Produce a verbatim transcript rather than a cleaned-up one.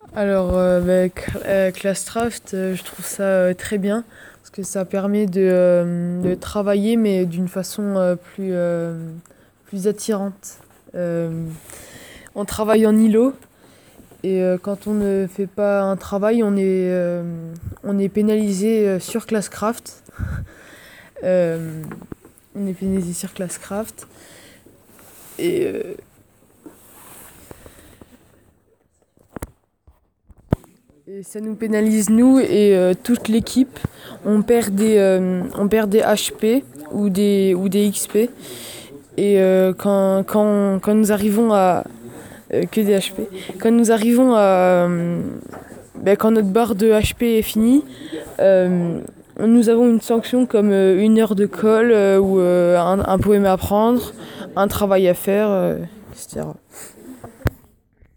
Alors, euh, bah, cr- euh, Classcraft, euh, je trouve ça euh, très bien parce que ça permet de, euh, de travailler, mais d'une façon euh, plus, euh, plus attirante. Euh, on travaille en îlot et euh, quand on ne fait pas un travail, on est, euh, on est pénalisé euh, sur Classcraft. Euh, on est pénalisé sur Classcraft et, euh, et ça nous pénalise nous et euh, toute l'équipe. On perd des, euh, on perd des H P ou des, ou des X P. Et euh, quand, quand, quand nous arrivons à... euh, que des H P. Quand nous arrivons à... euh, ben, quand notre barre de H P est finie, euh, nous avons une sanction comme euh, une heure de colle euh, ou euh, un, un poème à apprendre, un travail à faire, euh, et cetera.